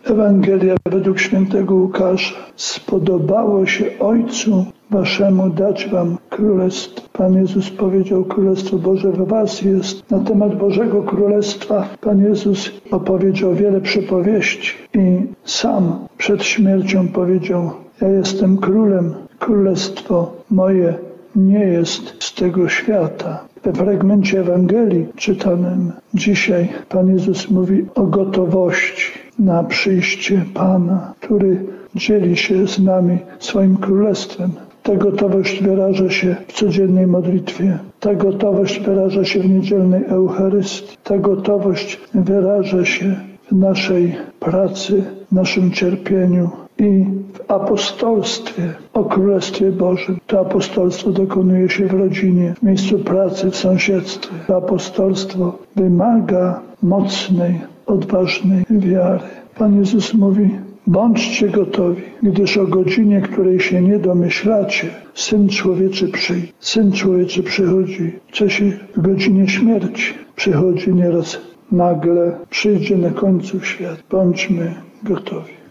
Ewangelia według świętego Łukasza. Spodobało się Ojcu Waszemu dać Wam królestwo. Pan Jezus powiedział: Królestwo Boże w Was jest. Na temat Bożego Królestwa Pan Jezus opowiedział wiele przypowieści i sam przed śmiercią powiedział: ja jestem królem, królestwo moje nie jest z tego świata. We fragmencie Ewangelii czytanym dzisiaj Pan Jezus mówi o gotowości na przyjście Pana, który dzieli się z nami swoim królestwem. Ta gotowość wyraża się w codziennej modlitwie. Ta gotowość wyraża się w niedzielnej Eucharystii. Ta gotowość wyraża się w naszej pracy, w naszym cierpieniu i w apostolstwie o Królestwie Bożym. To apostolstwo dokonuje się w rodzinie, w miejscu pracy, w sąsiedztwie. To apostolstwo wymaga mocnej, odważnej wiary. Pan Jezus mówi: bądźcie gotowi, gdyż o godzinie, której się nie domyślacie, Syn Człowieczy przyjdzie. Syn Człowieczy przychodzi w czasie, w godzinie śmierci. Przychodzi nieraz nagle, przyjdzie na końcu świata. Bądźmy gotowi.